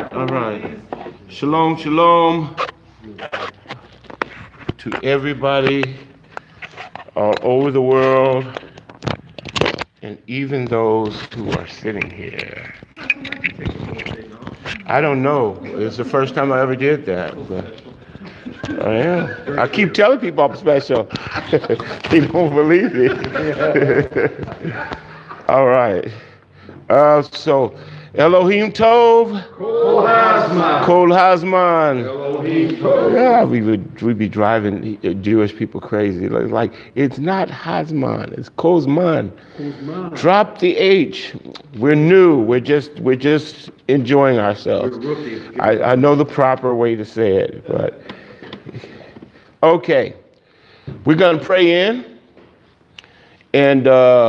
right. Shalom, shalom to everybody all over the world, and even those who are sitting here. I don't know. It's the first time I ever did that, but I am. I keep telling people I'm special. They don't believe me. All right. So, Elohim Tov. Kol Hazman. Elohim Tov. Yeah, we be driving Jewish people crazy. Like it's not Hazman, it's Kozman. Drop the H. We're new. We're just enjoying ourselves. I know the proper way to say it, but okay. We're gonna pray in, and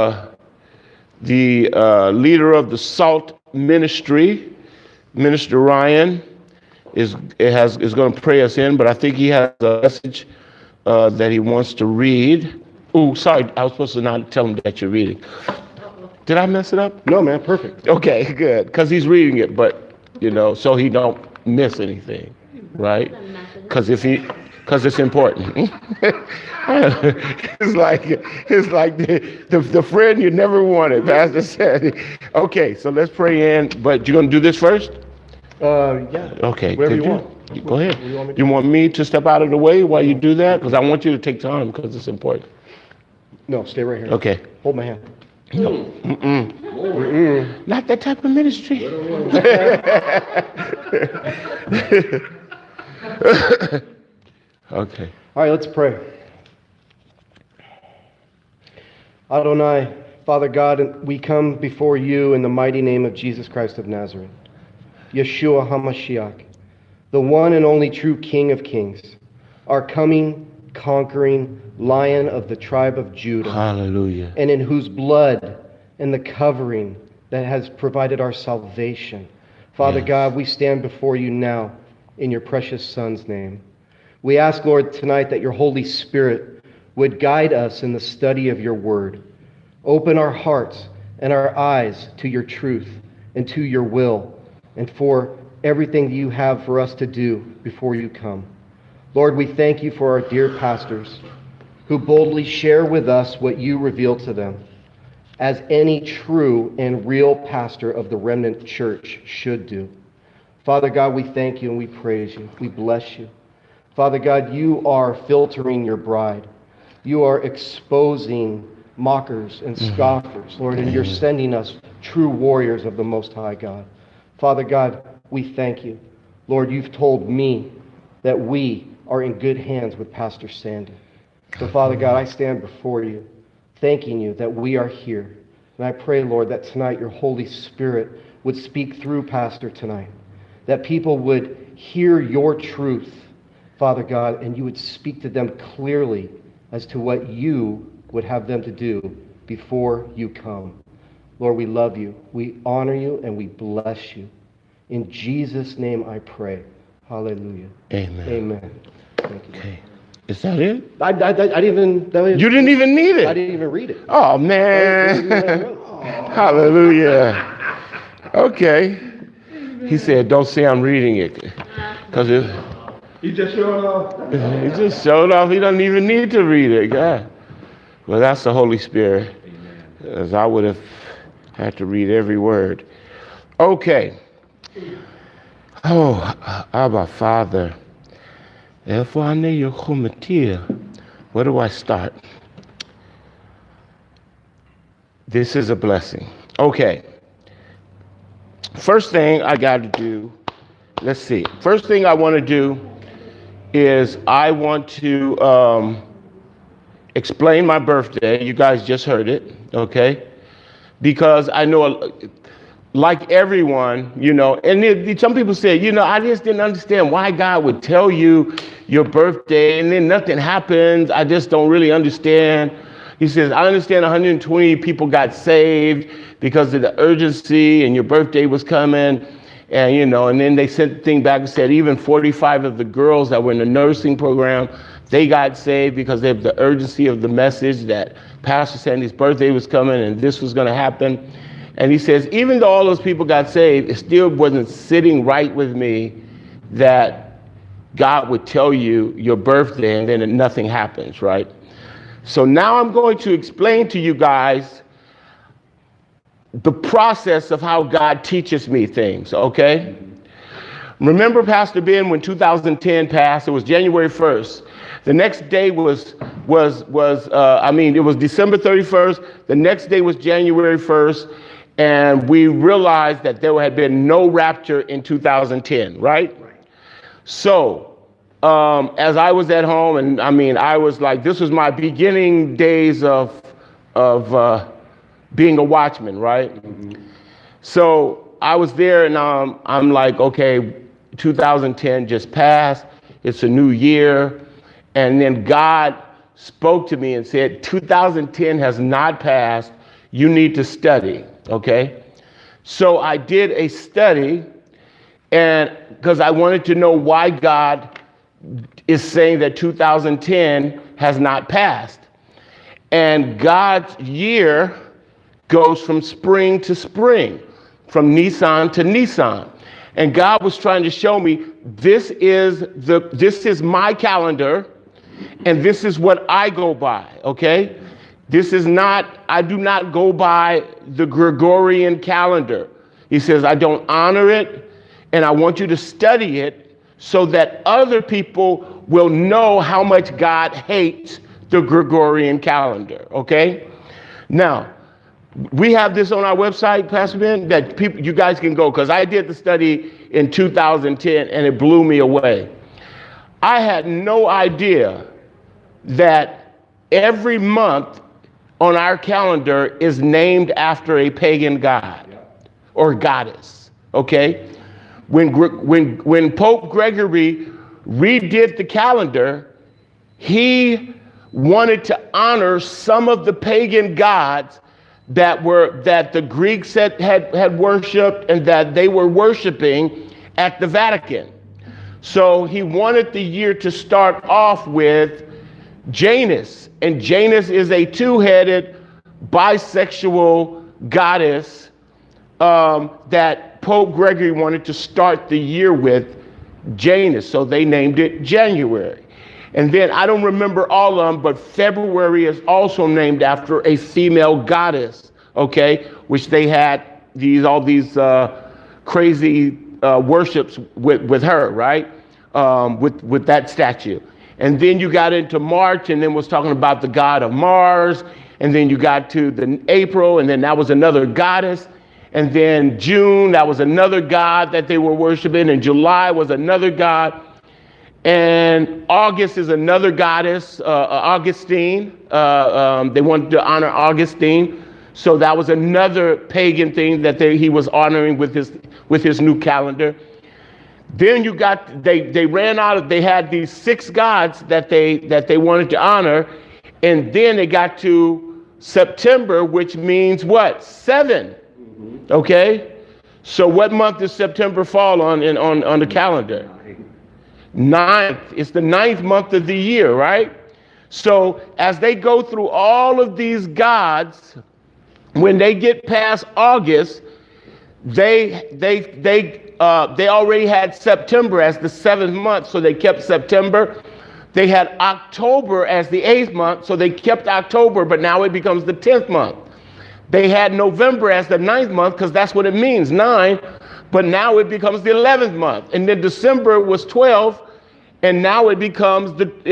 the leader of the SALT ministry, Minister Ryan, is going to pray us in, but I think he has a message that he wants to read. Oh, sorry, I was supposed to not tell him that you're reading. Did I mess it up? No, man, perfect. Okay, good, because he's reading it, but so he don't miss anything, right? Because it's important. It's like the friend you never wanted, Pastor said. Okay, so let's pray in, but you're going to do this first? Yeah. Okay. Whatever you want. Go ahead. You want me to step out of the way while you do that? Because I want you to take time because it's important. No, stay right here. Okay. Hold my hand. No. Not that type of ministry. Okay. All right, let's pray. Adonai, Father God, we come before you in the mighty name of Jesus Christ of Nazareth, Yeshua HaMashiach, the one and only true King of Kings, our coming, conquering Lion of the tribe of Judah. Hallelujah. And in whose blood and the covering that has provided our salvation. Father God, we stand before you now in your precious Son's name. We ask, Lord, tonight that your Holy Spirit would guide us in the study of your word. Open our hearts and our eyes to your truth and to your will and for everything you have for us to do before you come. Lord, we thank you for our dear pastors who boldly share with us what you reveal to them, as any true and real pastor of the remnant church should do. Father God, we thank you and we praise you. We bless you. Father God, you are filtering your bride. You are exposing mockers and scoffers, Lord, and you're sending us true warriors of the Most High God. Father God, we thank you. Lord, you've told me that we are in good hands with Pastor Sandy. So, Father God, I stand before you, thanking you that we are here. And I pray, Lord, that tonight your Holy Spirit would speak through Pastor tonight, that people would hear your truth, Father God, and you would speak to them clearly as to what you would have them to do before you come. Lord, we love you, we honor you, and we bless you. In Jesus' name I pray. Hallelujah. Amen. Amen. Thank you. Okay. Is that it? I didn't even... You didn't even need it? I didn't even read it. Oh, man. Hallelujah. Okay. He said, don't say I'm reading it. Because He just showed off. He just showed off. He doesn't even need to read it. God. Well, that's the Holy Spirit. As I would have had to read every word. Okay. Oh, Abba, Father. Where do I start? This is a blessing. Okay. First thing I got to do, let's see. First thing I want to do is I want to explain my birthday. You guys just heard it, okay? Because I know, like everyone, and some people say, I just didn't understand why God would tell you your birthday and then nothing happens. I just don't really understand. He says, I understand 120 people got saved because of the urgency and your birthday was coming. And, and then they sent the thing back and said even 45 of the girls that were in the nursing program, they got saved because of the urgency of the message that Pastor Sandy's birthday was coming and this was going to happen. And he says, even though all those people got saved, it still wasn't sitting right with me that God would tell you your birthday and then nothing happens, right? So now I'm going to explain to you guys the process of how God teaches me things, okay? Remember, Pastor Ben, when 2010 passed, it was January 1st. The next day it was December 31st. The next day was January 1st. And we realized that there had been no rapture in 2010, right? So as I was at home, and I was like, this was my beginning days of being a watchman, right? So I was there, and I'm like, okay, 2010 just passed. It's a new year. And then God spoke to me and said, 2010 has not passed. You need to study, okay? So I did a study, and because I wanted to know why God is saying that 2010 has not passed. And God's year goes from spring to spring, from Nisan to Nisan. And God was trying to show me, this is my calendar, and this is what I go by, okay? I do not go by the Gregorian calendar. He says, I don't honor it, and I want you to study it so that other people will know how much God hates the Gregorian calendar, okay? Now, we have this on our website, Pastor Ben, that you guys can go, because I did the study in 2010 and it blew me away. I had no idea that every month on our calendar is named after a pagan god or goddess, okay? When Pope Gregory redid the calendar, he wanted to honor some of the pagan gods that the Greeks had worshipped and that they were worshiping at the Vatican. So he wanted the year to start off with Janus, and Janus is a two-headed bisexual goddess that Pope Gregory wanted to start the year with, Janus, so they named it January. And then I don't remember all of them, but February is also named after a female goddess, okay, which they had all these crazy worships with her, right, with that statue. And then you got into March, and then was talking about the god of Mars, and then you got to the April, and then that was another goddess. And then June, that was another god that they were worshiping, and July was another god. And August is another goddess, Augustine. They wanted to honor Augustine. So that was another pagan thing that he was honoring with his new calendar. Then they had these 6 gods that they wanted to honor. And then they got to September, which means what? 7. Okay? So what month does September fall on the calendar? 9th. It's the 9th month of the year, right? So as they go through all of these gods, when they get past August, they already had September as the 7th month, so they kept September. They had October as the 8th month, so they kept October, but now it becomes the 10th month. They had November as the 9th month, because that's what it means, 9, but now it becomes the 11th month. And then December was 12, and now it becomes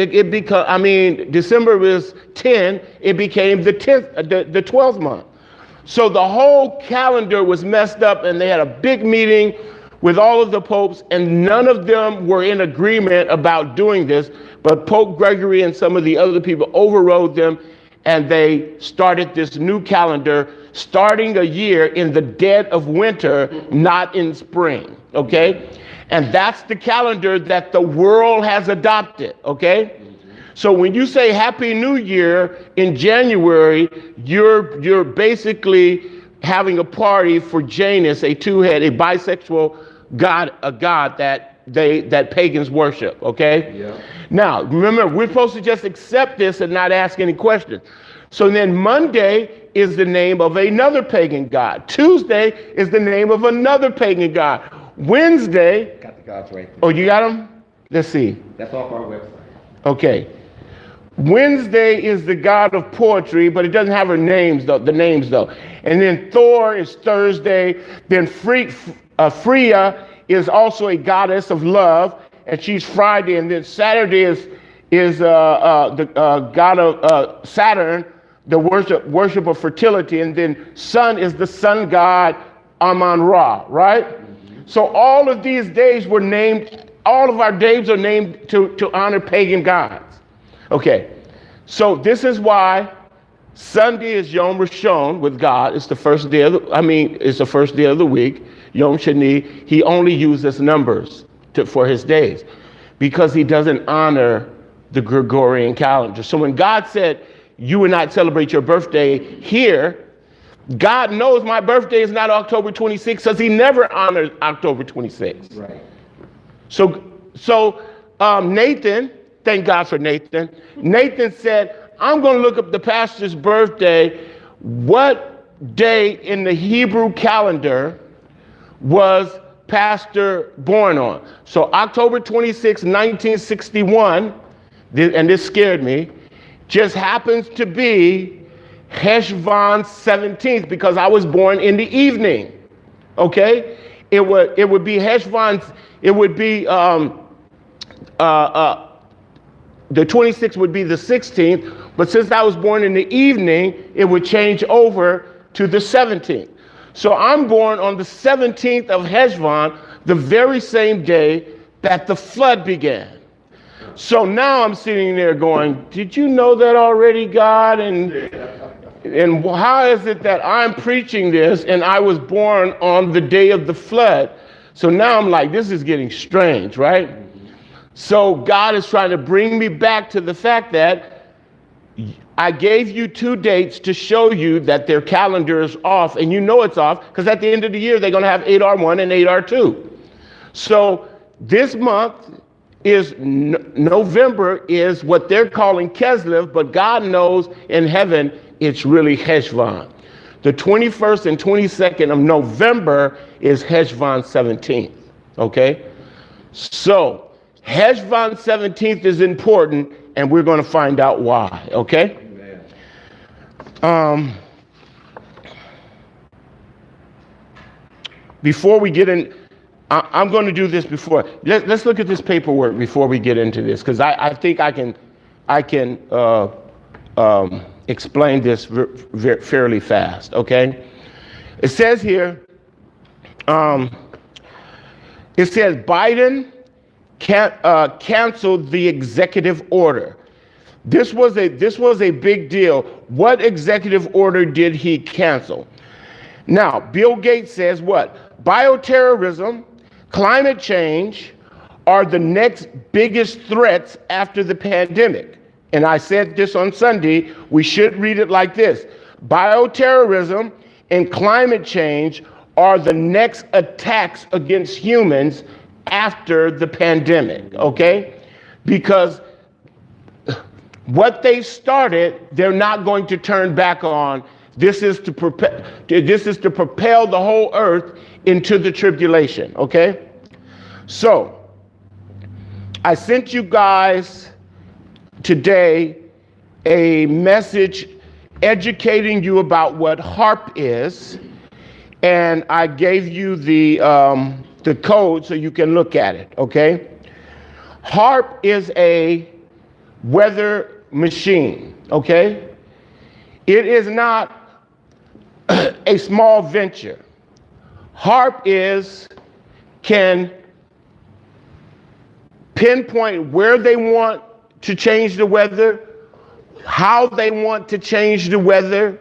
December was 10, it became the 10th, the 12th month. So the whole calendar was messed up, and they had a big meeting with all of the popes, and none of them were in agreement about doing this, but Pope Gregory and some of the other people overrode them, and they started this new calendar, starting a year in the dead of winter, not in spring, okay? And that's the calendar that the world has adopted, okay? So when you say Happy New Year in January, you're basically having a party for Janus, a two-headed, a bisexual god, a god that pagans worship, okay? Yeah. Now, remember, we're supposed to just accept this and not ask any questions. So then Monday is the name of another pagan god. Tuesday is the name of another pagan god. Wednesday. Got the gods right there. Oh, you got them? Let's see. That's off our website. Okay. Wednesday is the god of poetry, but it doesn't have her names though. The names though. And then Thor is Thursday. Then Freya is also a goddess of love, and she's Friday. And then Saturday is the god of Saturn, the worship of fertility. And then Sun is the sun god Amun-Ra, right? Mm-hmm. So all of these days were named. All of our days are named to honor pagan gods. Okay, so this is why Sunday is Yom Rishon with God. It's the first day of it's the first day of the week. Yom Shani, he only uses numbers for his days because he doesn't honor the Gregorian calendar. So when God said, you will not celebrate your birthday here, God knows my birthday is not October 26th because he never honored October 26th. Right. So Nathan, thank God for Nathan. Nathan said, I'm going to look up the pastor's birthday. What day in the Hebrew calendar was pastor born on? So October 26, 1961, and this scared me, just happens to be Heshvan 17th because I was born in the evening. Okay? It would be Heshvan, it would be the 26th would be the 16th, but since I was born in the evening, it would change over to the 17th. So I'm born on the 17th of Heshvan, the very same day that the flood began. So now I'm sitting there going, did you know that already, God? And how is it that I'm preaching this and I was born on the day of the flood? So now I'm like, this is getting strange, right? So God is trying to bring me back to the fact that I gave you 2 dates to show you that their calendar is off, and you know it's off because at the end of the year, they're going to have Adar 1 and Adar 2. So this month is November is what they're calling Kislev, but God knows in heaven it's really Heshvan. The 21st and 22nd of November is Heshvan 17th, okay? So Heshvan 17th is important, and we're going to find out why, okay? Before we get in, I'm going to do this before. Let's look at this paperwork before we get into this, because I think I can explain this fairly fast, okay? It says here, it says Biden canceled the executive order. This was a big deal. What executive order did he cancel? Now, Bill Gates says what? Bioterrorism, climate change are the next biggest threats after the pandemic. And I said this on Sunday, we should read it like this. Bioterrorism and climate change are the next attacks against humans after the pandemic, okay? Because what they started, they're not going to turn back on. This is to propel the whole earth into the tribulation, okay? So, I sent you guys today a message educating you about what HAARP is, and I gave you the code so you can look at it, okay? HAARP is a weather machine, okay? It is not a small venture. HAARP can pinpoint where they want to change the weather, how they want to change the weather,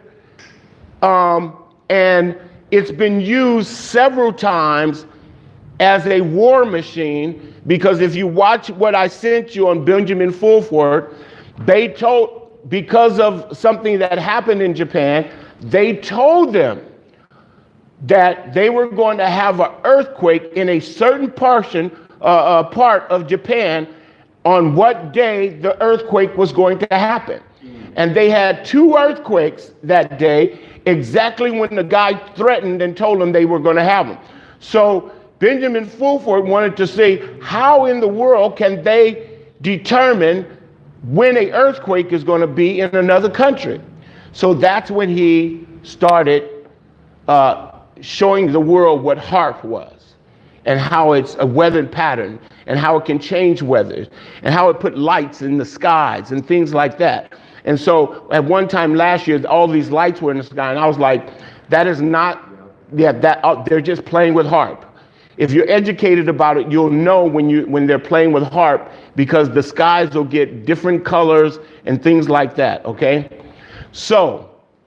and it's been used several times as a war machine, because if you watch what I sent you on Benjamin Fulford, they told, because of something that happened in Japan, they told them that they were going to have an earthquake in a certain part of Japan on what day the earthquake was going to happen. And they had 2 earthquakes that day, exactly when the guy threatened and told them they were going to have them. So Benjamin Fulford wanted to say, how in the world can they determine when an earthquake is going to be in another country? So that's when he started showing the world what HAARP was, and how it's a weather pattern, and how it can change weather, and how it put lights in the skies and things like that. And so at one time last year, all these lights were in the sky, and I was like, that is not, they're just playing with HAARP. If you're educated about it, you'll know when they're playing with HAARP, because the skies will get different colors and things like that, okay? So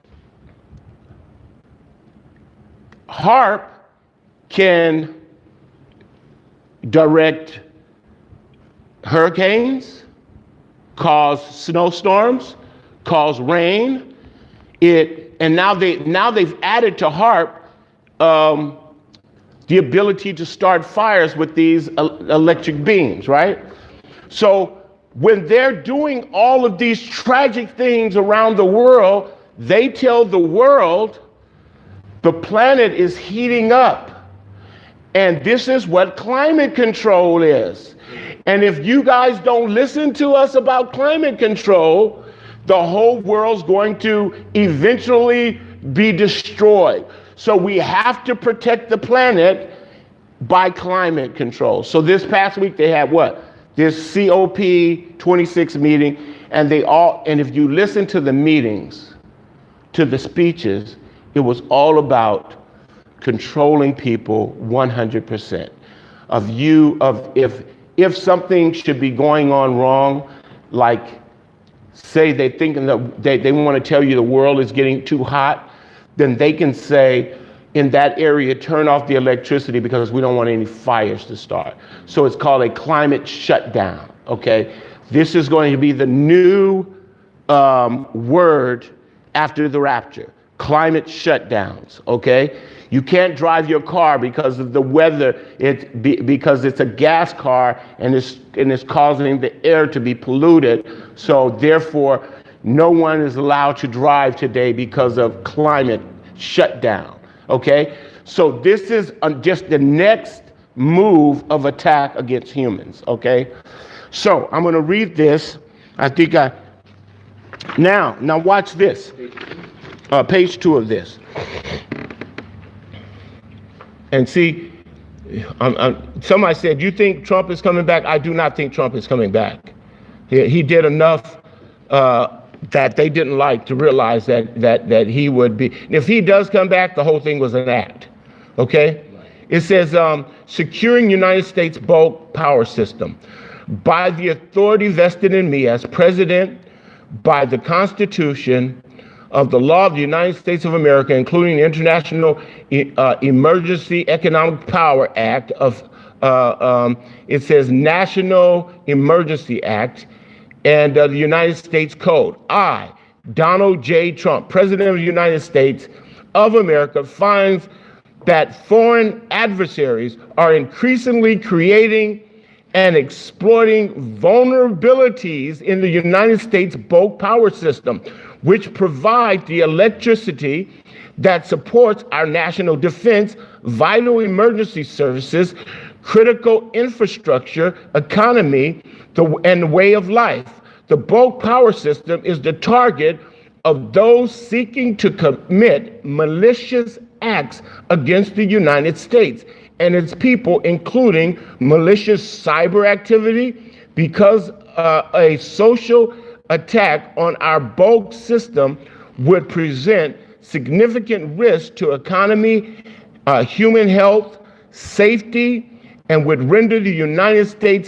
HAARP can direct hurricanes, cause snowstorms, cause rain. And now they've added to HAARP the ability to start fires with these electric beams, right? So when they're doing all of these tragic things around the world, they tell the world the planet is heating up. And this is what climate control is. And if you guys don't listen to us about climate control, the whole world's going to eventually be destroyed. So we have to protect the planet by climate control. So this past week they had what? This COP26 meeting, and if you listen to the meetings, to the speeches, it was all about controlling people 100%. If something should be going on wrong, like say they're thinking that they want to tell you the world is getting too hot, then they can say, in that area, turn off the electricity because we don't want any fires to start. So it's called a climate shutdown, okay? This is going to be the new word after the rapture, climate shutdowns, okay? You can't drive your car because of the weather, because it's a gas car and it's causing the air to be polluted. So therefore, no one is allowed to drive today because of climate shutdown. Okay, so this is just the next move of attack against humans. Okay, so I'm going to read this. Now watch this. Page 2 of this. And see, somebody said, you think Trump is coming back? I do not think Trump is coming back. He did enough that they didn't like to realize that he would be. If he does come back, the whole thing was an act. Okay? It says, securing United States bulk power system. By the authority vested in me as president, by the Constitution of the law of the United States of America, including the International Emergency Economic Power Act it says National Emergency Act, and the United States Code. I, Donald J. Trump, President of the United States of America, finds that foreign adversaries are increasingly creating and exploiting vulnerabilities in the United States bulk power system, which provide the electricity that supports our national defense, vital emergency services, critical infrastructure, economy, and way of life. The bulk power system is the target of those seeking to commit malicious acts against the United States and its people, including malicious cyber activity, because a social attack on our bulk system would present significant risk to economy, human health, safety, and would render the United States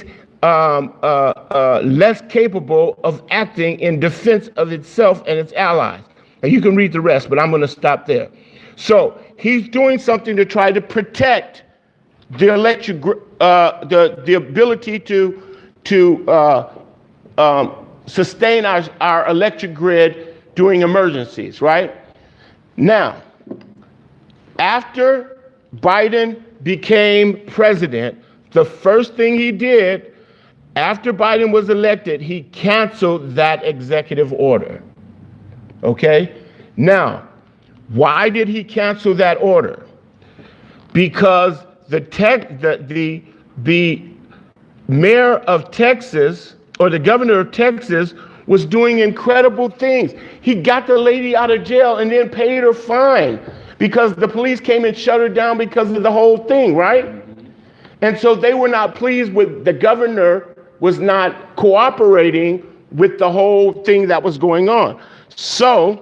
less capable of acting in defense of itself and its allies. And you can read the rest, but I'm going to stop there. So he's doing something to try to protect the electric, the ability to sustain our electric grid during emergencies, right? Now, after Biden became president, the first thing he did after Biden was elected, he canceled that executive order. Okay? Now, why did he cancel that order? Because the mayor of Texas, or the governor of Texas, was doing incredible things. He got the lady out of jail and then paid her fine because the police came and shut her down because of the whole thing, right? And so they were not pleased with the governor was not cooperating with the whole thing that was going on. So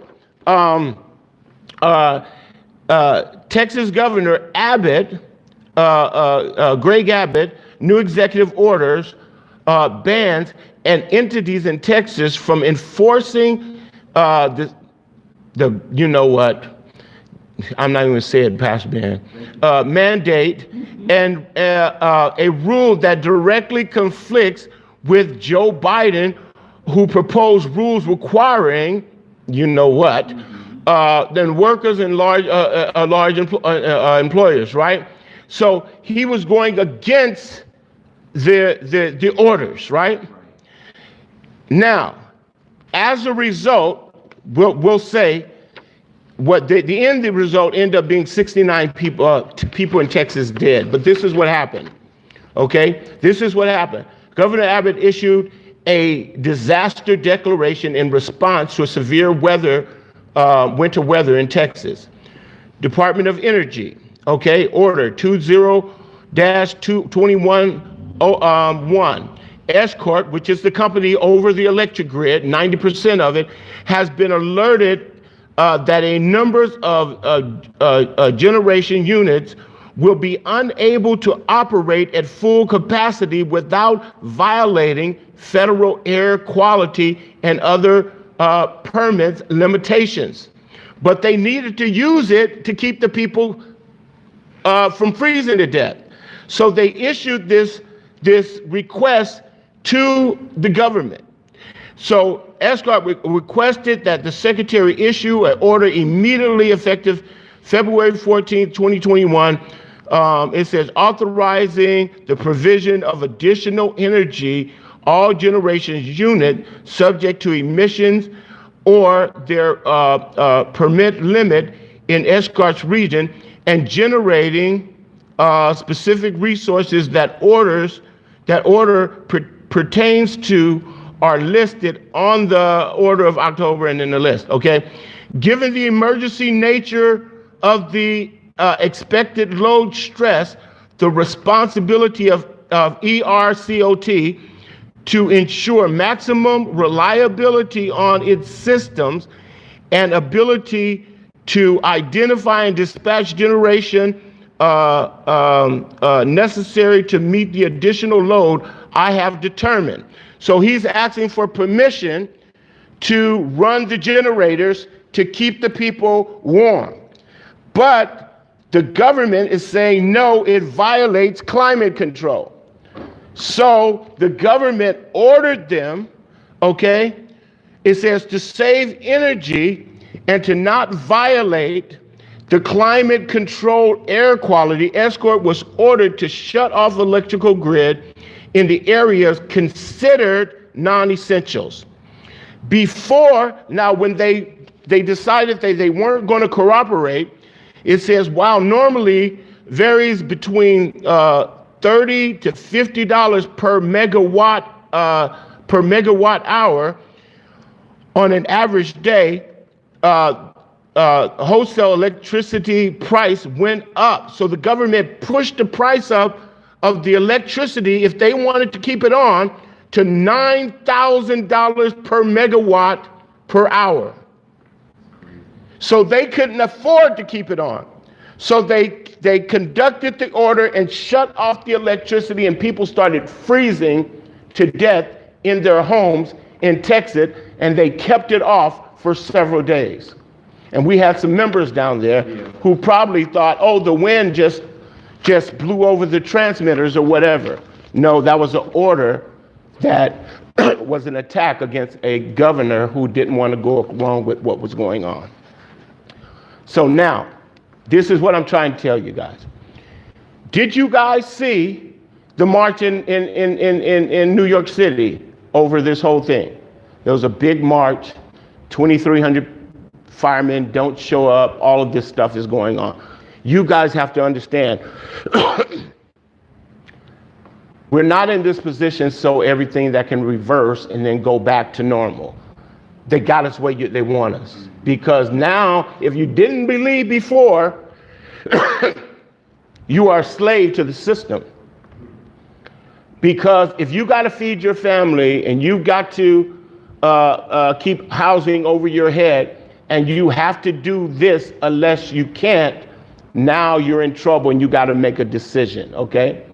Texas Governor Abbott, Greg Abbott, new executive orders bans and entities in Texas from enforcing the you know what, I'm not even going to say it past Ben, mandate and a rule that directly conflicts with Joe Biden, who proposed rules requiring, you know what, then workers and large employers, right? So he was going against the orders, right? Now, as a result, we'll say what the end result ended up being 69 people in Texas dead. But this is what happened. Okay, this is what happened. Governor Abbott issued a disaster declaration in response to a severe winter weather in Texas. Department of Energy, okay, order 20-2101. Escort, which is the company over the electric grid, 90% of it, has been alerted that a number of generation units will be unable to operate at full capacity without violating federal air quality and other permits limitations. But they needed to use it to keep the people from freezing to death. So they issued this request to the government. So Escort requested that the secretary issue an order immediately effective February 14, 2021. It says authorizing the provision of additional energy, all generations unit subject to emissions or their permit limit in Escort's region, and generating specific resources that order pertains to are listed on the order of October and in the list, okay? Given the emergency nature of the expected load stress, the responsibility of ERCOT to ensure maximum reliability on its systems and ability to identify and dispatch generation necessary to meet the additional load, I have determined. So he's asking for permission to run the generators to keep the people warm. But the government is saying, no, it violates climate control. So the government ordered them, okay, it says to save energy and to not violate the climate controlled air quality, Escort was ordered to shut off electrical grid in the areas considered non-essentials. Before, now when they decided they weren't going to cooperate, it says, while normally varies between $30 to $50 per megawatt hour on an average day, wholesale electricity price went up. So the government pushed the price up of the electricity, if they wanted to keep it on, to $9,000 per megawatt per hour. So they couldn't afford to keep it on. So they conducted the order and shut off the electricity, and people started freezing to death in their homes in Texas, and they kept it off for several days. And we had some members down there who probably thought, oh, the wind just blew over the transmitters or whatever. No, that was an order that was an attack against a governor who didn't want to go along with what was going on. So now, this is what I'm trying to tell you guys. Did you guys see the march in New York City over this whole thing? There was a big march, 2,300 firemen don't show up. All of this stuff is going on. You guys have to understand, we're not in this position so everything that can reverse and then go back to normal. They got us where they want us. Because now, if you didn't believe before, you are a slave to the system. Because if you got to feed your family and you've got to keep housing over your head and you have to do this unless you can't, now you're in trouble and you got to make a decision, okay?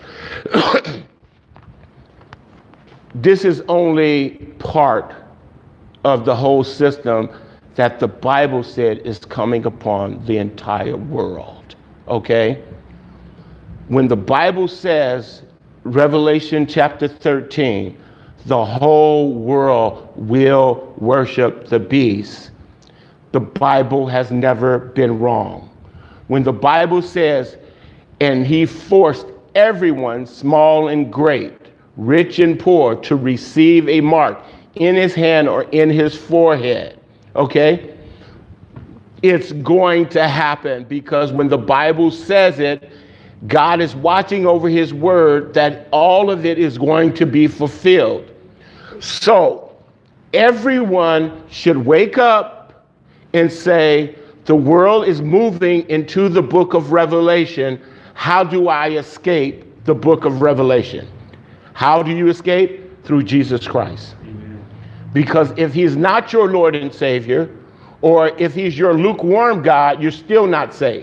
This is only part of the whole system that the Bible said is coming upon the entire world, okay? When the Bible says, Revelation chapter 13, the whole world will worship the beast, the Bible has never been wrong. When the Bible says, and he forced everyone, small and great, rich and poor, to receive a mark in his hand or in his forehead, okay? It's going to happen because when the Bible says it, God is watching over his word that all of it is going to be fulfilled. So everyone should wake up and say, the world is moving into the book of Revelation. How do I escape the book of Revelation? How do you escape? Through Jesus Christ. Amen. Because if he's not your Lord and Savior, or if he's your lukewarm God, you're still not safe.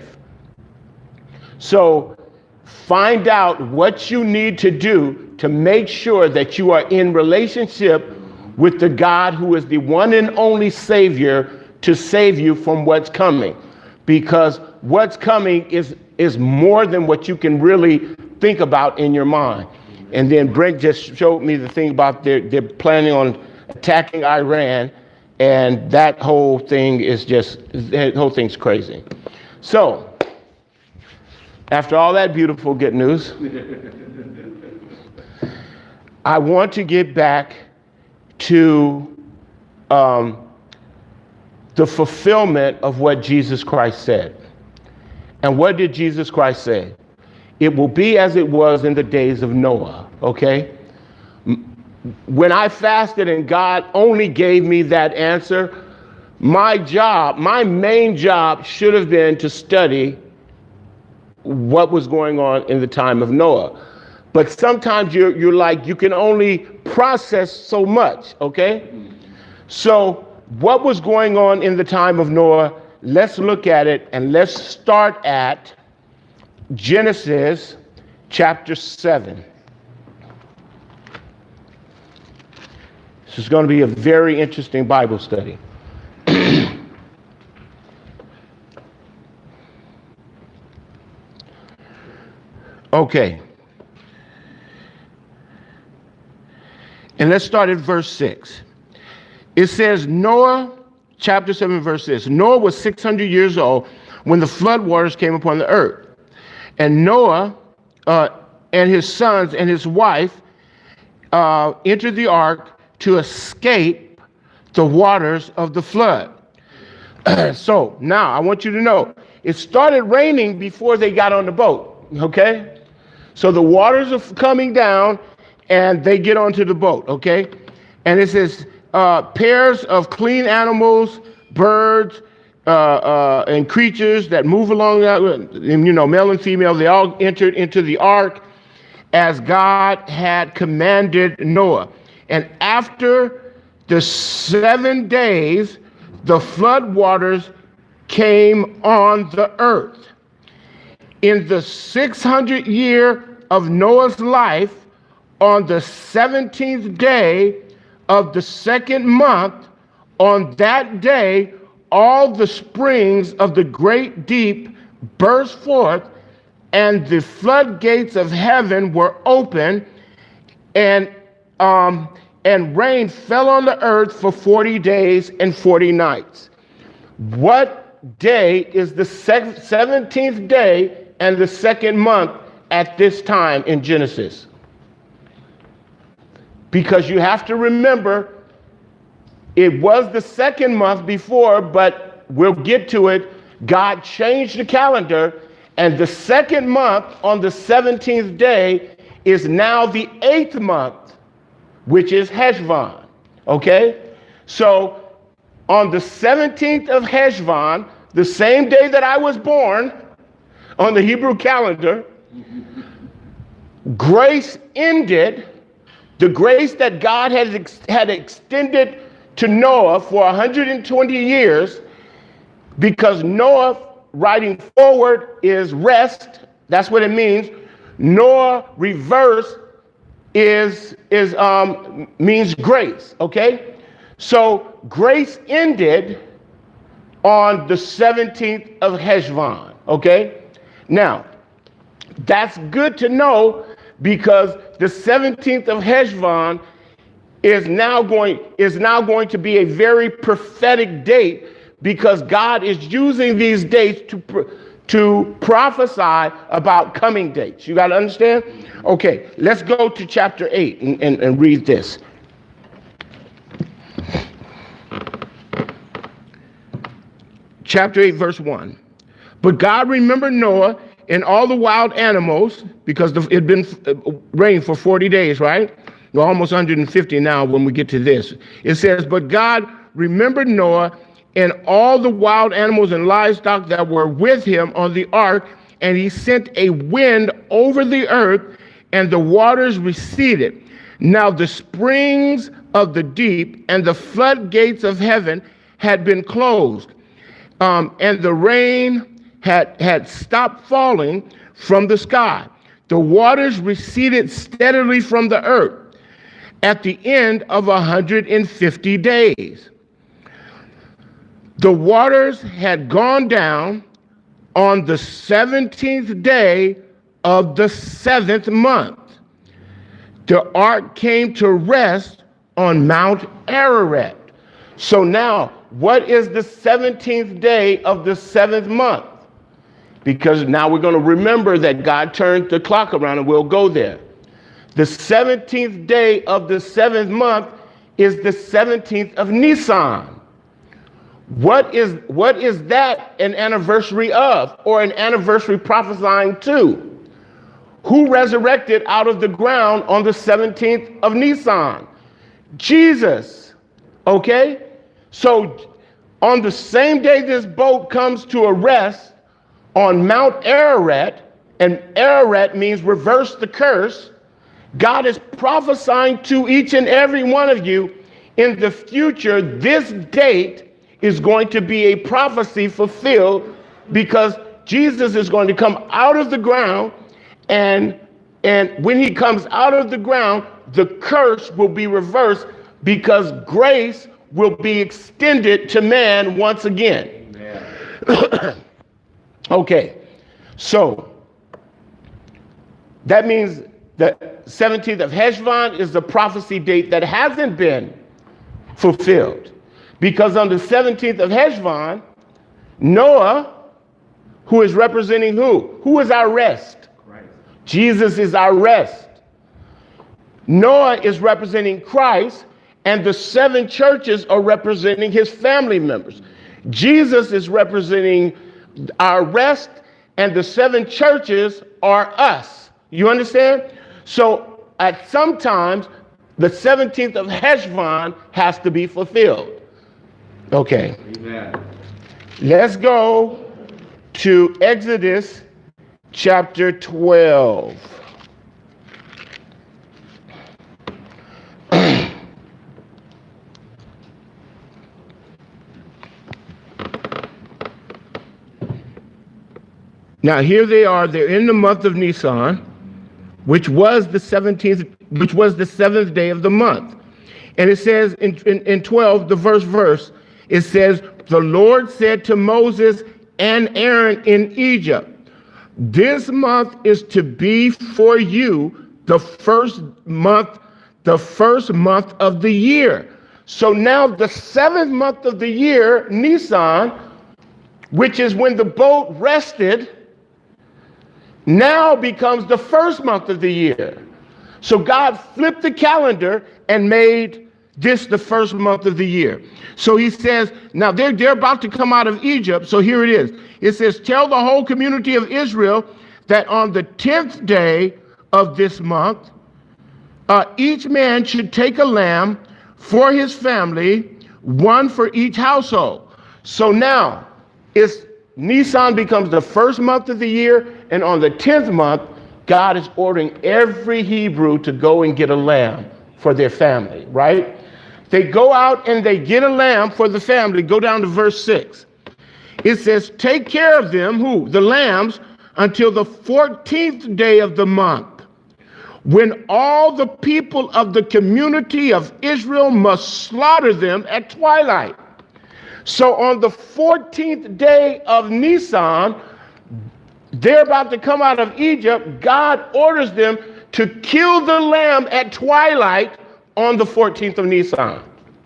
So find out what you need to do to make sure that you are in relationship with the God who is the one and only Savior to save you from what's coming. Because what's coming is more than what you can really think about in your mind. And then Brent just showed me the thing about they're planning on attacking Iran, and that whole thing is that whole thing's crazy. So, after all that beautiful good news, I want to get back to the fulfillment of what Jesus Christ said. And what did Jesus Christ say? It will be as it was in the days of Noah, okay? When I fasted and God only gave me that answer, my main job should have been to study what was going on in the time of Noah. But sometimes you're like, you can only process so much, okay? So what was going on in the time of Noah? Let's look at it, and let's start at Genesis chapter 7. This is going to be a very interesting Bible study. Okay. And let's start at verse 6. It says, Noah, chapter 7, verse 6, Noah was 600 years old when the flood waters came upon the earth. And Noah and his sons and his wife entered the ark to escape the waters of the flood. So now I want you to know, it started raining before they got on the boat, okay? So the waters are coming down and they get onto the boat, okay? And it says pairs of clean animals, birds, and creatures that move along, male and female, they all entered into the ark as God had commanded Noah. And after the 7 days, the flood waters came on the earth. In the 600th year of Noah's life, on the 17th day of the second month, on that day, all the springs of the great deep burst forth, and the floodgates of heaven were open, and rain fell on the earth for 40 days and 40 nights. What day is the 17th day and the second month at this time in Genesis? Because you have to remember, it was the second month before, but we'll get to it. God changed the calendar, and the second month on the 17th day is now the 8th month, which is Heshvan. Okay? So on the 17th of Heshvan, the same day that I was born on the Hebrew calendar, grace ended. The grace that God had extended to Noah for 120 years, because Noah, writing forward, is rest. That's what it means. Noah reverse means grace. Okay, so grace ended on the 17th of Heshvan. Okay, now that's good to know, because the 17th of Heshvan is now going to be a very prophetic date, because God is using these dates to prophesy about coming dates. You got to understand? Okay, let's go to chapter 8 and read this. Chapter 8, verse 1. But God remembered Noah and all the wild animals, because it had been raining for 40 days, right? We're almost 150 now when we get to this. It says, but God remembered Noah and all the wild animals and livestock that were with him on the ark, and he sent a wind over the earth, and the waters receded. Now the springs of the deep and the floodgates of heaven had been closed, and the rain had stopped falling from the sky. The waters receded steadily from the earth at the end of 150 days. The waters had gone down on the 17th day of the 7th month. The ark came to rest on Mount Ararat. So now, what is the 17th day of the 7th month? Because now we're going to remember that God turned the clock around, and we'll go there. The 17th day of the 7th month is the 17th of Nisan. What is that an anniversary of, or an anniversary prophesying to? Who resurrected out of the ground on the 17th of Nisan? Jesus. Okay? So on the same day this boat comes to a rest on Mount Ararat, and Ararat means reverse the curse, God is prophesying to each and every one of you, in the future, this date is going to be a prophecy fulfilled, because Jesus is going to come out of the ground, and when he comes out of the ground, the curse will be reversed, because grace will be extended to man once again. Amen. Okay, so that means the 17th of Heshvan is the prophecy date that hasn't been fulfilled. Because on the 17th of Heshvan, Noah, who is representing who? Who is our rest? Christ. Jesus is our rest. Noah is representing Christ, and the 7 churches are representing his family members. Jesus is representing our rest, and the 7 churches are us. You understand? So at some times, the 17th of Heshvan has to be fulfilled. Okay. Amen. Let's go to Exodus chapter 12. Now here they are, they're in the month of Nisan, which was the 17th, which was the 7th day of the month. And it says in 12, the verse, it says, the Lord said to Moses and Aaron in Egypt, this month is to be for you the first month of the year. So now the 7th month of the year, Nisan, which is when the boat rested, now becomes the first month of the year. So God flipped the calendar and made this the first month of the year. So he says, now they're about to come out of Egypt. So here it is. It says, tell the whole community of Israel that on the 10th day of this month, each man should take a lamb for his family, one for each household. So now Nisan becomes the first month of the year, and on the 10th month, God is ordering every Hebrew to go and get a lamb for their family, right? They go out and they get a lamb for the family. Go down to verse 6. It says, take care of them, who? The lambs, until the 14th day of the month, when all the people of the community of Israel must slaughter them at twilight. So on the 14th day of Nisan, they're about to come out of Egypt. God orders them to kill the lamb at twilight on the 14th of Nisan.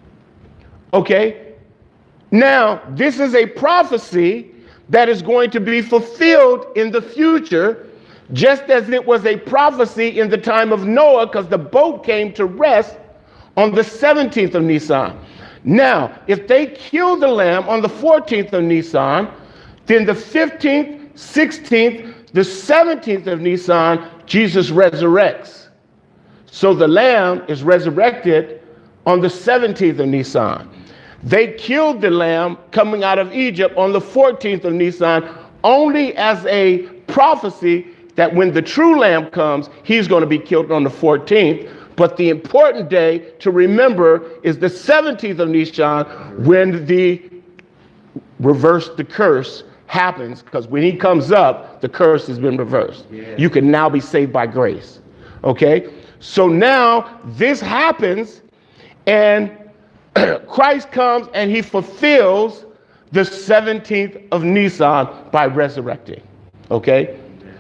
Okay? Now, this is a prophecy that is going to be fulfilled in the future, just as it was a prophecy in the time of Noah, because the boat came to rest on the 17th of Nisan. Now, if they kill the lamb on the 14th of Nisan, then the 15th, 16th, the 17th of Nisan, Jesus resurrects. So the lamb is resurrected on the 17th of Nisan. They killed the lamb coming out of Egypt on the 14th of Nisan, only as a prophecy that when the true lamb comes, he's going to be killed on the 14th. But the important day to remember is the 17th of Nisan, when the reverse the curse happens, because when he comes up, the curse has been reversed. Yeah. You can now be saved by grace. Okay? So now this happens, and Christ comes and he fulfills the 17th of Nisan by resurrecting. Okay?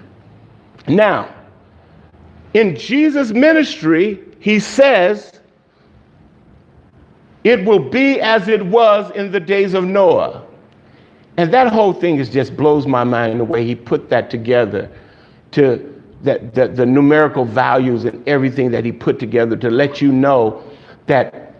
Now, in Jesus' ministry, he says, it will be as it was in the days of Noah. And that whole thing just blows my mind, the way he put that together, to the numerical values and everything that he put together to let you know that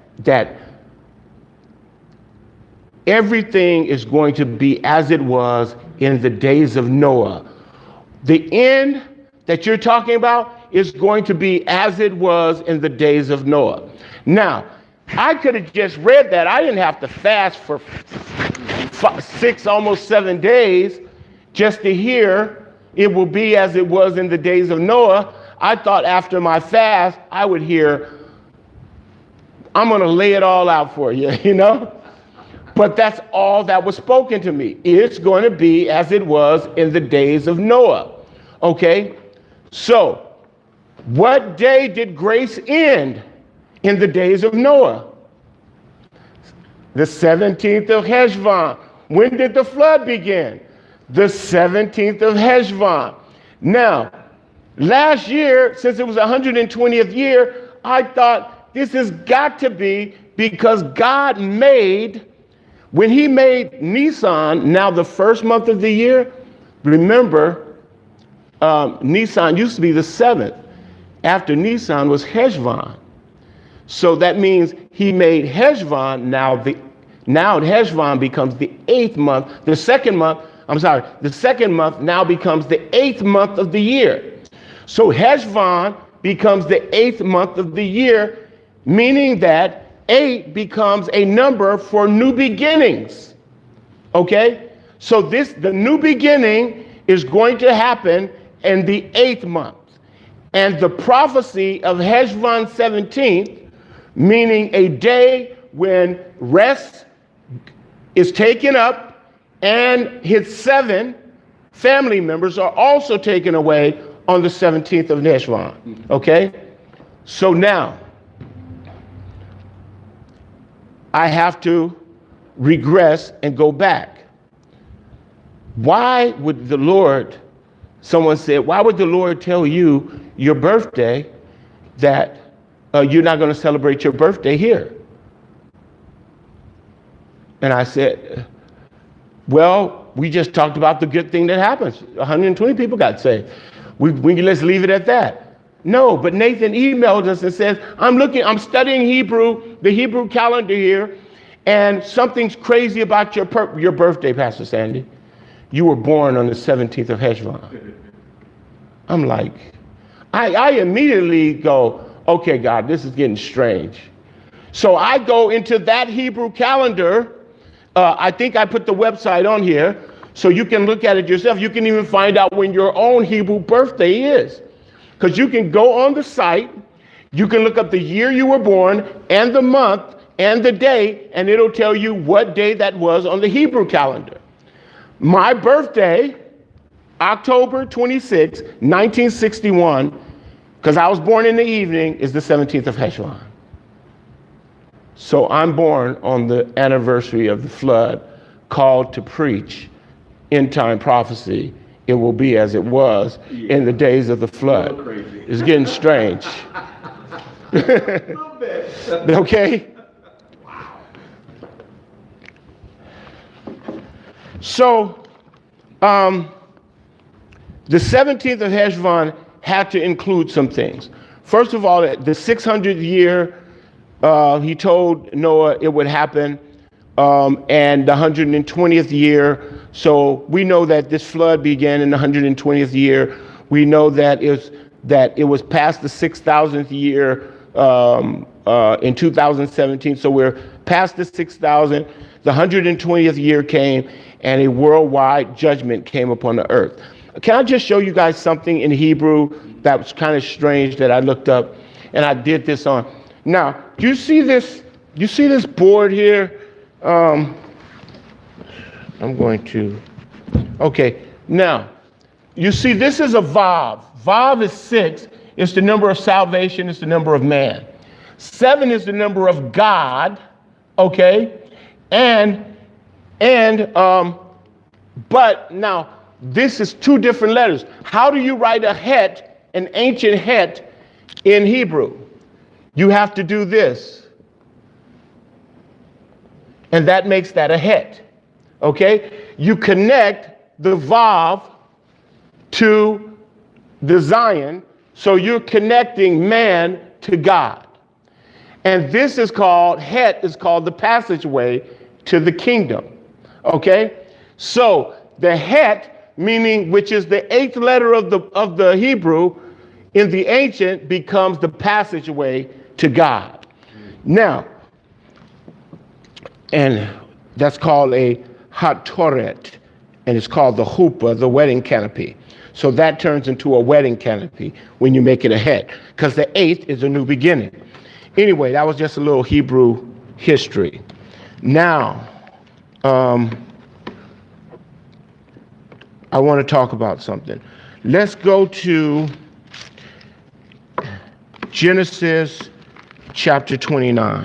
everything is going to be as it was in the days of Noah. The end that you're talking about is going to be as it was in the days of Noah. Now, I could have just read that. I didn't have to fast for 6, almost 7 days just to hear it will be as it was in the days of Noah. I thought after my fast, I would hear, I'm going to lay it all out for you, you know? But that's all that was spoken to me. It's going to be as it was in the days of Noah. Okay? So, what day did grace end in the days of Noah? The 17th of Heshvan. When did the flood begin? The 17th of Heshvan. Now, last year, since it was 120th year, I thought this has got to be because God made, when he made Nisan, now the first month of the year, remember, Nisan used to be the 7th. After Nisan was Heshvan. So that means he made Heshvan, now Heshvan becomes the 8th month. The second month now becomes the 8th month of the year. So Heshvan becomes the 8th month of the year, meaning that 8 becomes a number for new beginnings. Okay? So the new beginning is going to happen in the 8th month. And the prophecy of Heshvan 17th, meaning a day when rest is taken up and his 7 family members are also taken away on the 17th of Heshvan. Okay? So now, I have to regress and go back. Why would the Lord, someone said, why would the Lord tell you your birthday that you're not going to celebrate your birthday here? And I said, well, we just talked about the good thing that happens. 120 people got saved. Let's leave it at that. No, but Nathan emailed us and says, I'm studying Hebrew, the Hebrew calendar here, and something's crazy about your birthday, Pastor Sandy. You were born on the 17th of Heshvan. I'm like, I immediately go, okay, God, this is getting strange. So I go into that Hebrew calendar. I think I put the website on here so you can look at it yourself. You can even find out when your own Hebrew birthday is. Because you can go on the site, you can look up the year you were born and the month and the day, and it'll tell you what day that was on the Hebrew calendar. My birthday, October 26, 1961, because I was born in the evening, is the 17th of Heshvan. So I'm born on the anniversary of the flood, called to preach end time prophecy. It will be as it was in the days of the flood. It's getting strange. Okay? So, the 17th of Heshvan had to include some things. First of all, the 600th year, he told Noah it would happen, and the 120th year. So we know that this flood began in the 120th year. We know that it was past the 6,000th year in 2017. So we're past the 6,000. The 120th year came, and a worldwide judgment came upon the earth. Can I just show you guys something in Hebrew that was kind of strange that I looked up, and I did this on. Now, do you see this? You see this board here? I'm going to, okay. Now, you see this is a Vav. Vav is 6. It's the number of salvation. It's the number of man. 7 is the number of God, okay? But now, this is 2 different letters. How do you write a het, an ancient het, in Hebrew? You have to do this. And that makes that a het. Okay? You connect the Vav to the Zion, so you're connecting man to God. And this is called, het is called the passageway to the kingdom. Okay? So the het, meaning which is the 8th letter of the Hebrew, in the ancient becomes the passageway to God. Now, and that's called a hatoret, and it's called the chuppah, the wedding canopy. So that turns into a wedding canopy when you make it a het, because the 8th is a new beginning. Anyway, that was just a little Hebrew history. Now, I want to talk about something. Let's go to Genesis chapter 29.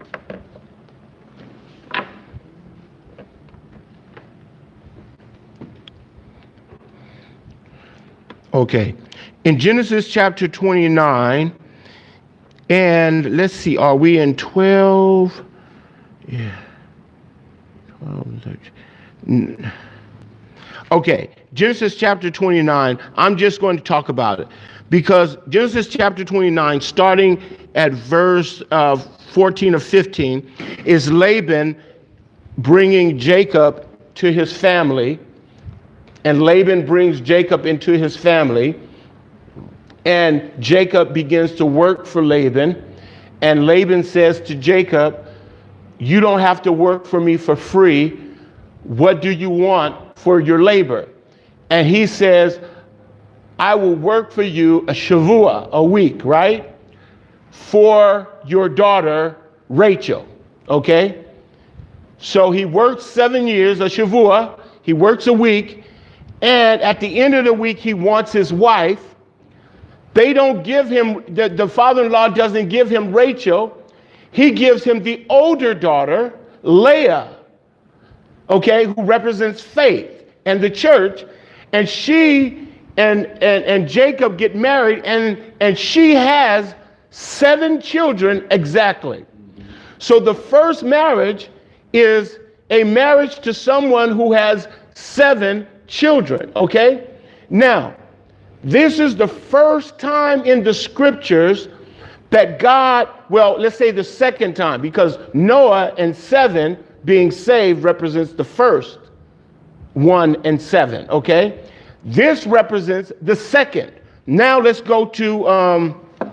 Okay, in Genesis chapter 29, and let's see, are we in 12? Yeah. 12, 13. Okay, Genesis chapter 29, I'm just going to talk about it. Because Genesis chapter 29, starting at verse 14 or 15, is Laban bringing Jacob to his family. And Laban brings Jacob into his family. And Jacob begins to work for Laban. And Laban says to Jacob, you don't have to work for me for free. What do you want for your labor? And he says, I will work for you a shavua, a week, right? For your daughter, Rachel, okay? So he works 7 years, a shavua. He works a week. And at the end of the week, he wants his wife. They don't give him, the father-in-law doesn't give him Rachel. He gives him the older daughter, Leah, okay, who represents faith and the church. And she and Jacob get married, and she has 7 children exactly. So the first marriage is a marriage to someone who has 7 children, okay? Now, This is the first time in the scriptures that God, well, let's say the second time, because Noah and 7 being saved represents the first 1 and 7, okay? This represents the second. Now let's go to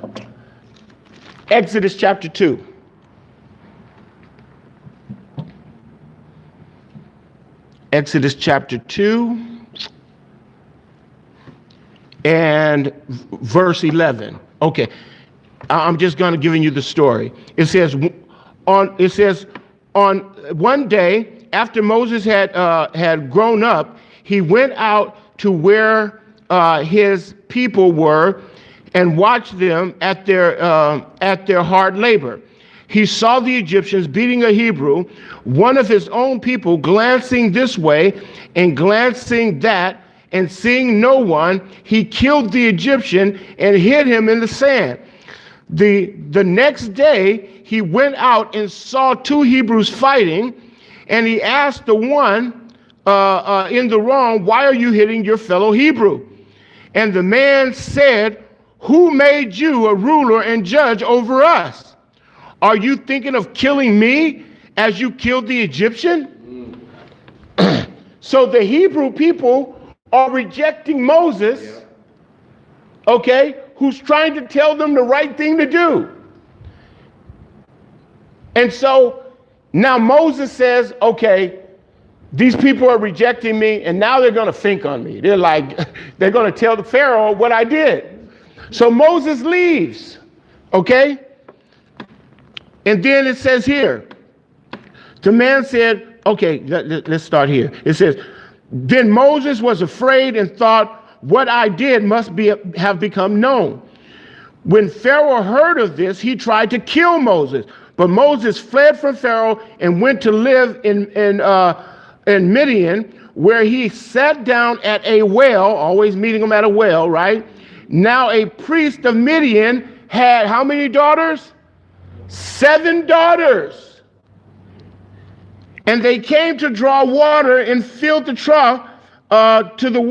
Exodus chapter 2. Exodus chapter 2 and verse 11. Okay, I'm just going to give you the story. It says on one day after Moses had grown up, he went out to where his people were and watched them at their hard labor. He saw the Egyptians beating a Hebrew, one of his own people, glancing this way and glancing that, and seeing no one, he killed the Egyptian and hid him in the sand. The next day, he went out and saw 2 Hebrews fighting, and he asked the one in the wrong, "Why are you hitting your fellow Hebrew?" And the man said, "Who made you a ruler and judge over us? Are you thinking of killing me as you killed the Egyptian?" So the Hebrew people are rejecting Moses, okay, who's trying to tell them the right thing to do. And so now Moses says, okay, these people are rejecting me, and now they're going to think on me. They're like, they're going to tell the Pharaoh what I did. So Moses leaves, okay? And then it says here, the man said, okay, let's start here. It says, then Moses was afraid and thought, what I did must have become known. When Pharaoh heard of this, he tried to kill Moses. But Moses fled from Pharaoh and went to live in Midian, where he sat down at a well, always meeting him at a well, right? Now a priest of Midian had how many daughters? 7 daughters. And they came to draw water and filled the trough to the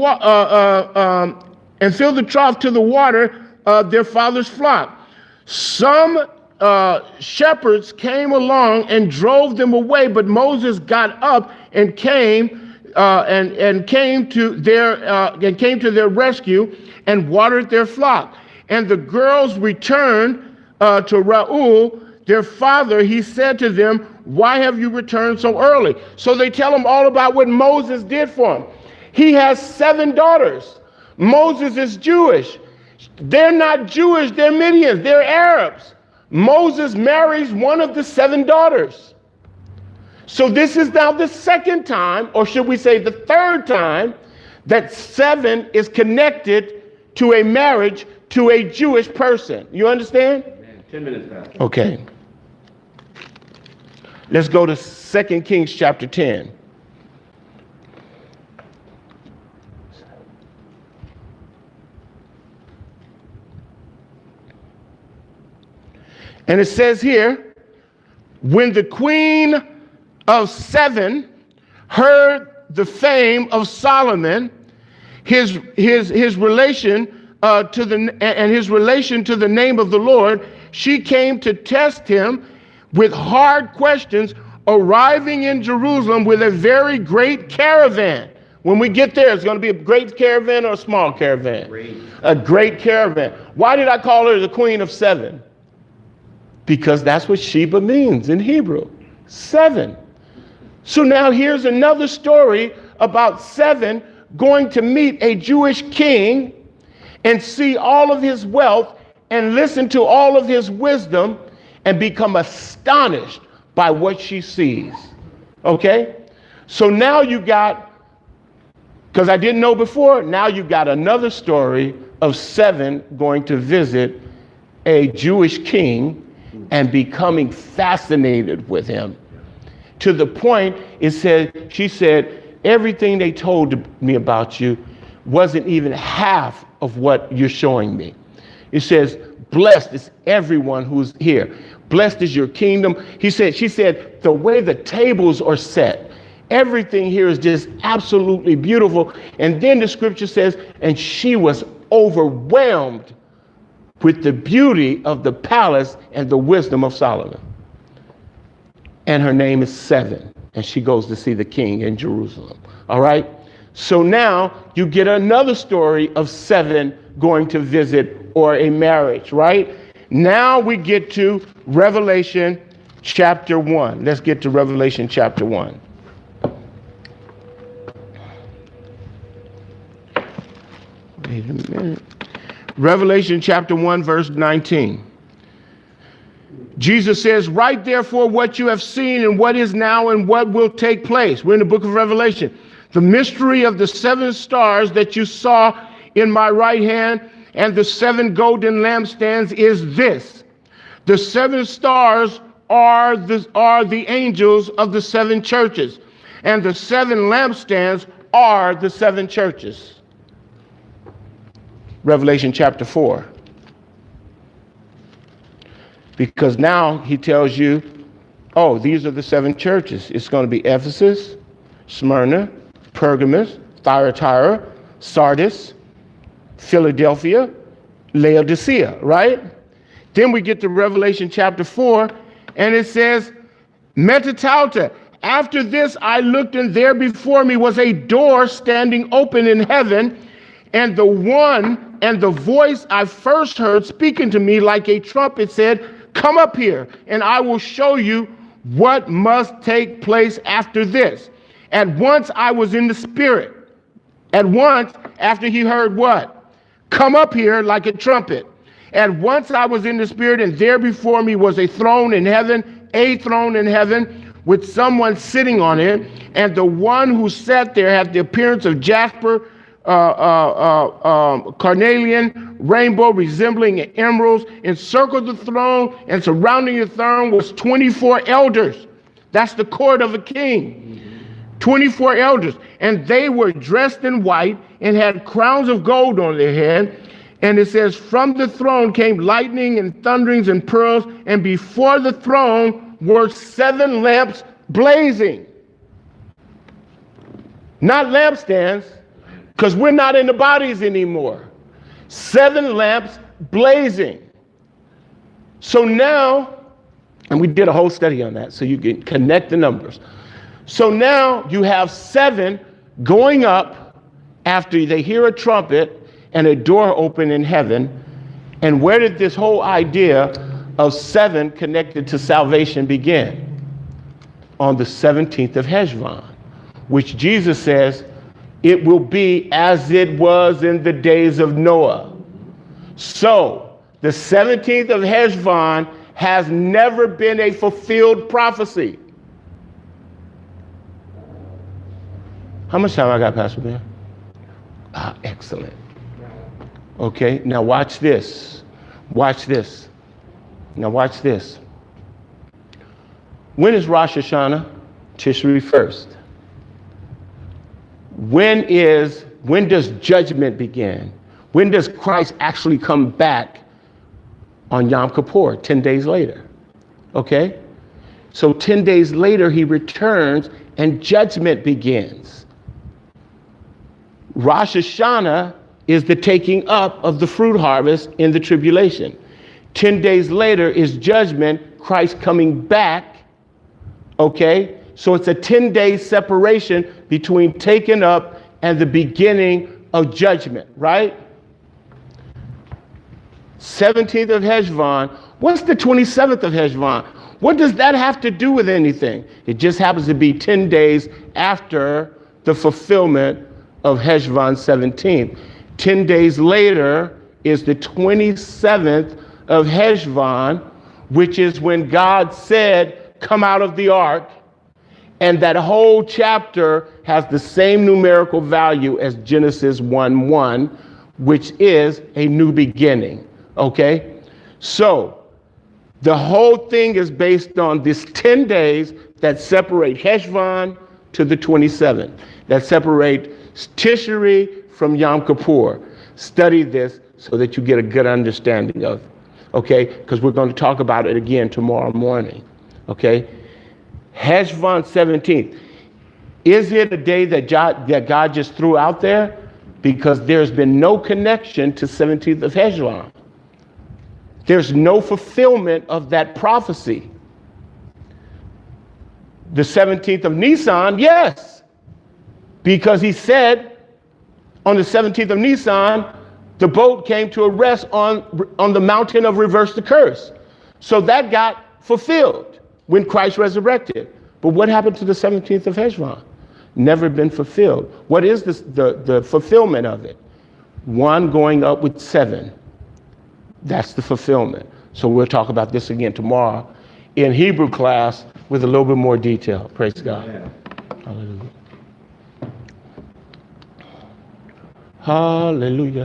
water of their father's flock. Some shepherds came along and drove them away, but Moses got up and came to their rescue and watered their flock. And the girls returned to Reuel, their father. He said to them, "Why have you returned so early?" So they tell him all about what Moses did for him. He has 7 daughters. Moses is Jewish. They're not Jewish, they're Midians, they're Arabs. Moses marries one of the 7 daughters. So this is now the second time, or should we say the third time, that 7 is connected to a marriage to a Jewish person. You understand? 10 minutes past. Okay. Let's go to 2 Kings chapter 10. And it says here, when the queen of 7 heard the fame of Solomon, his relation to the name of the Lord, she came to test him with hard questions, arriving in Jerusalem with a very great caravan. When we get there, it's going to be a great caravan or a small caravan? Great. A great caravan. Why did I call her the queen of 7? Because that's what Sheba means in Hebrew, 7. So now here's another story about 7 going to meet a Jewish king and see all of his wealth and listen to all of his wisdom and become astonished by what she sees. Okay? So now you got, because I didn't know before, now you got another story of 7 going to visit a Jewish king and becoming fascinated with him. To the point, she said, everything they told me about you wasn't even half of what you're showing me. It says, blessed is everyone who's here. Blessed is your kingdom. She said, the way the tables are set, everything here is just absolutely beautiful. And then the scripture says, and she was overwhelmed with the beauty of the palace and the wisdom of Solomon. And her name is Seven, and she goes to see the king in Jerusalem. All right? So now you get another story of Seven going to visit or a marriage, right? Now we get to Revelation chapter 1. Let's get to Revelation chapter 1. Wait a minute. Revelation chapter 1, verse 19. Jesus says, write therefore what you have seen and what is now and what will take place. We're in the book of Revelation. The mystery of the 7 stars that you saw in my right hand and the 7 golden lampstands is this. The 7 stars are the angels of the 7 churches, and the 7 lampstands are the 7 churches. Revelation chapter 4. Because now he tells you, oh, these are the 7 churches. It's going to be Ephesus, Smyrna, Pergamos, Thyatira, Sardis, Philadelphia, Laodicea, right? Then we get to Revelation chapter 4, and it says, Metatauta. After this I looked, and there before me was a door standing open in heaven, and the voice I first heard speaking to me like a trumpet said, come up here, and I will show you what must take place after this. At once I was in the spirit. At once, after he heard what? Come up here like a trumpet. At once I was in the spirit, and there before me was a throne in heaven, with someone sitting on it. And the one who sat there had the appearance of jasper, carnelian, rainbow, resembling emeralds. Encircled the throne, and surrounding the throne was 24 elders. That's the court of a king. 24 elders. And they were dressed in white and had crowns of gold on their head. And it says, from the throne came lightning and thunderings and pearls, and before the throne were 7 lamps blazing. Not lampstands, because we're not in the bodies anymore. 7 lamps blazing. So now, and we did a whole study on that, so you can connect the numbers. So now you have 7 going up after they hear a trumpet and a door open in heaven. And where did this whole idea of 7 connected to salvation begin? On the 17th of Heshvan, which Jesus says, it will be as it was in the days of Noah. So the 17th of Heshvan has never been a fulfilled prophecy. How much time I got, Pastor Ben? Excellent. Okay, now watch this. Watch this. Now watch this. When is Rosh Hashanah? Tishri 1st. When does judgment begin? When does Christ actually come back on Yom Kippur? 10 days later. Okay? So 10 days later, he returns and judgment begins. Rosh Hashanah is the taking up of the fruit harvest in the tribulation. 10 days later is judgment, Christ coming back. Okay? So it's a 10-day separation between taking up and the beginning of judgment, right? 17th of Heshvan. What's the 27th of Heshvan? What does that have to do with anything? It just happens to be 10 days after the fulfillment of Heshvan 17th. 10 days later is the 27th of Heshvan, which is when God said, come out of the ark. And that whole chapter has the same numerical value as Genesis 1:1, which is a new beginning. Okay? So the whole thing is based on this 10 days that separate Heshvan to the 27th, that separate Tishri from Yom Kippur. Study this so that you get a good understanding of it. Okay? Because we're going to talk about it again tomorrow morning. Okay? Heshvan 17th. Is it a day that God just threw out there? because there's been no connection to 17th of Hezron. There's no fulfillment of that prophecy. The 17th of Nisan, yes, because he said on the 17th of Nisan, the boat came to a rest on the mountain of reverse the curse. So that got fulfilled when Christ resurrected. But what happened to the 17th of Hezron? Never been fulfilled. What is this, the fulfillment of it? 1 going up with 7. That's the fulfillment. So we'll talk about this again tomorrow in Hebrew class with a little bit more detail. Praise God. Hallelujah. Hallelujah.